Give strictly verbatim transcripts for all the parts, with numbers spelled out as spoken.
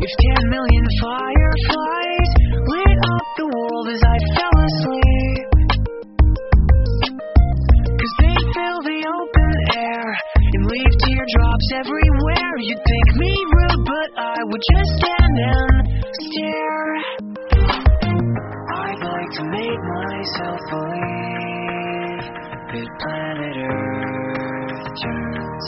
If ten million fireflies lit up the world as I fell asleep, 'cause they fill the open air and leave teardrops everywhere, you'd think me rude, but I would just stand and stare. I'd like to make myself believe that planet Earth turns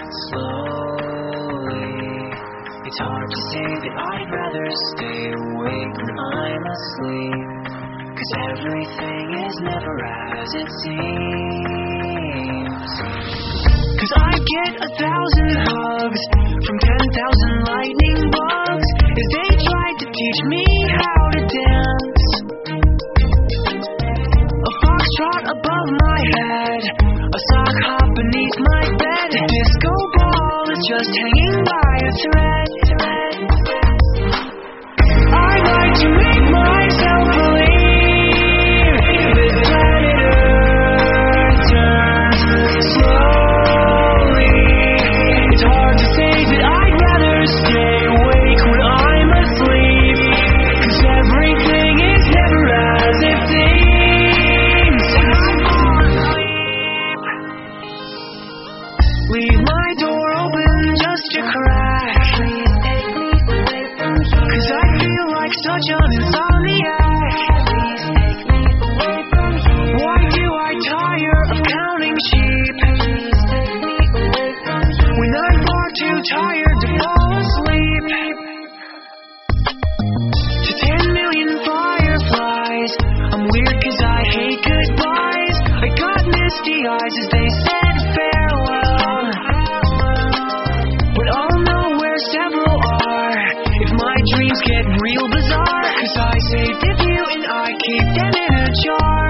slowly. It's hard to say that I'd rather stay awake when I'm asleep, 'cause everything is never as it seems. 'Cause I get a thousand hugs from ten thousand lightning bugs as they tried to teach me how to dance. A foxtrot above my head, a sock hop beneath my bed, a disco ball that's just hanging by a thread. I'd like to make myself believe that planet Earth turns slowly. It's hard to say that I'd rather stay awake when I'm asleep, 'cause everything is never as it seems. And I fall asleep, leave my door open just a crack, 'cause I feel like such an insomniac. Why do I tire of counting sheep when I'm far too tired to fall asleep? To ten million fireflies, I'm weird 'cause I hate goodbyes. I got misty eyes as they said farewell, but I'll know where several are if my dreams get real bizarre, 'cause I saved a few and I keep them in a jar.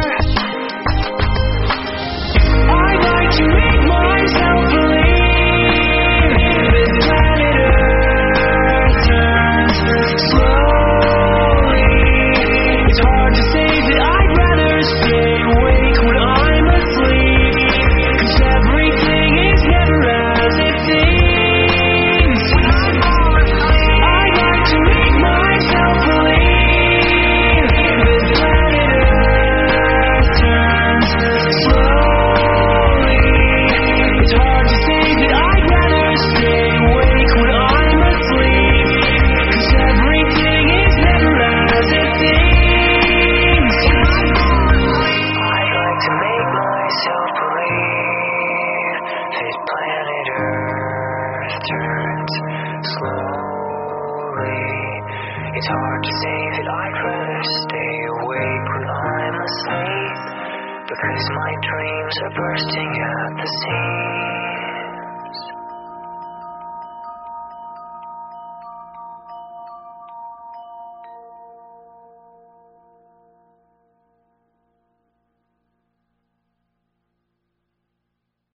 I'd like to make myself believe that planet Earth turns slowly. It's hard to say that I'd rather stay awake when I'm asleep, 'cause everything is never as it seems. When I fall asleep, I'd like to make myself believe that planet Earth turns slowly. It's hard to say that I'd rather stay awake when I'm asleep, 'cause everything is never as it seems. When I fall asleep, I'd like to make myself believe that planet Earth turns slowly. It's hard to say that I'd rather stay awake when I'm asleep, because my dreams are bursting at the seams.